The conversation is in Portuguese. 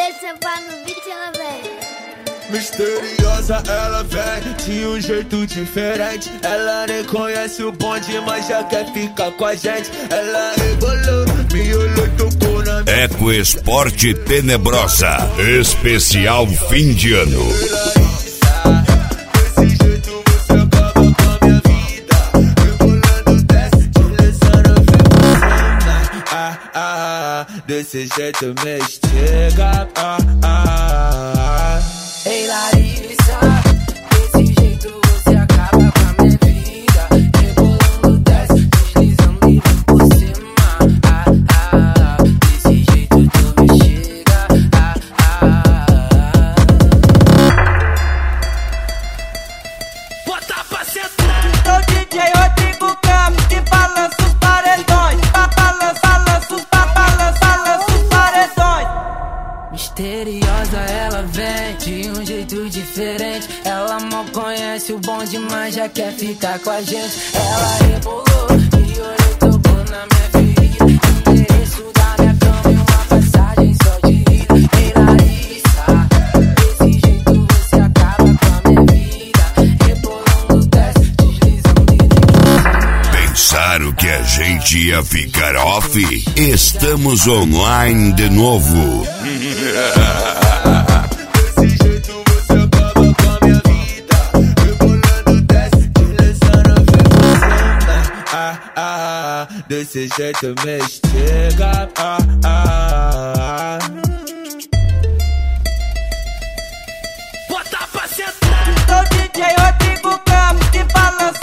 Deixa pra no beat, ela vem. Misteriosa ela vem de um jeito diferente. Ela nem conhece o bonde, mas já quer ficar com a gente. Ela rebolou, me olhou, tocou na minha. Eco Esporte Tenebrosa, especial fim de ano. Desse jeito me estiga. Ei Larissa, desse jeito você acaba com a minha vida. Rebolando, desce, deslizando e vem por cima. Desse jeito tu me chega. Bota pra sentar. Sou DJ Rodrigo Campos que balança os paredões. Balança os paredões. Misteriosa ela vem de um jeito diferente. Ela mal conhece o bonde, mas já quer ficar com a gente. Ela rebolou e olhou, tocou na minha ferida. Endereço da minha cama e uma passagem só de ida. Ei Larissa, desse jeito você acaba com a minha vida. Rebolando, desce, deslizando e vem por cima. Pensaram que a gente ia ficar off? Estamos online de novo. Desse jeito você acaba com a minha vida. Rebolando, desce, deslizando, vem por cima. Desse jeito me estiga. Bota pra sentar. Sou DJ Rodrigo Campos que balança